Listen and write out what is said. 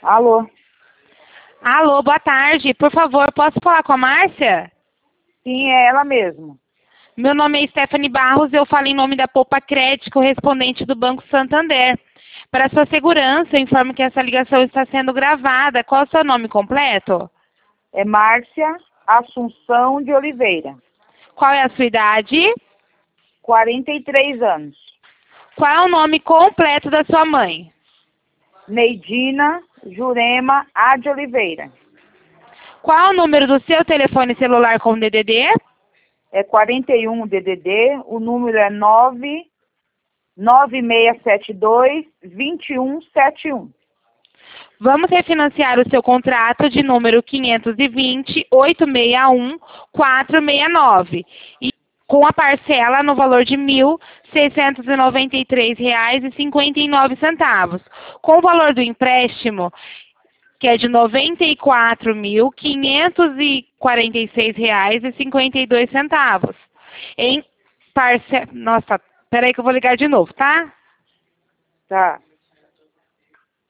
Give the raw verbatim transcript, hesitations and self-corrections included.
Alô? Alô, boa tarde. Por favor, posso falar com a Márcia? Sim, é ela mesmo. Meu nome é Stephanie Barros, eu falo em nome da Poupa Crédito, correspondente do Banco Santander. Para sua segurança, eu informo que essa ligação está sendo gravada. Qual é o seu nome completo? É Márcia Assunção de Oliveira. Qual é a sua idade? quarenta e três anos. Qual é o nome completo da sua mãe? Neidina Jurema A. de Oliveira. Qual é o número do seu telefone celular com D D D? É quarenta e um D D D, o número é nove nove seis sete dois, dois um sete um. Vamos refinanciar o seu contrato de número quinhentos e vinte, oitocentos e sessenta e um, quatrocentos e sessenta e nove e com a parcela no valor de mil seiscentos e noventa e três reais e cinquenta e nove centavos. Com o valor do empréstimo, que é de noventa e quatro mil, quinhentos e quarenta e seis reais e cinquenta e dois centavos. Em parcela... Nossa, peraí que eu vou ligar de novo, tá? Tá.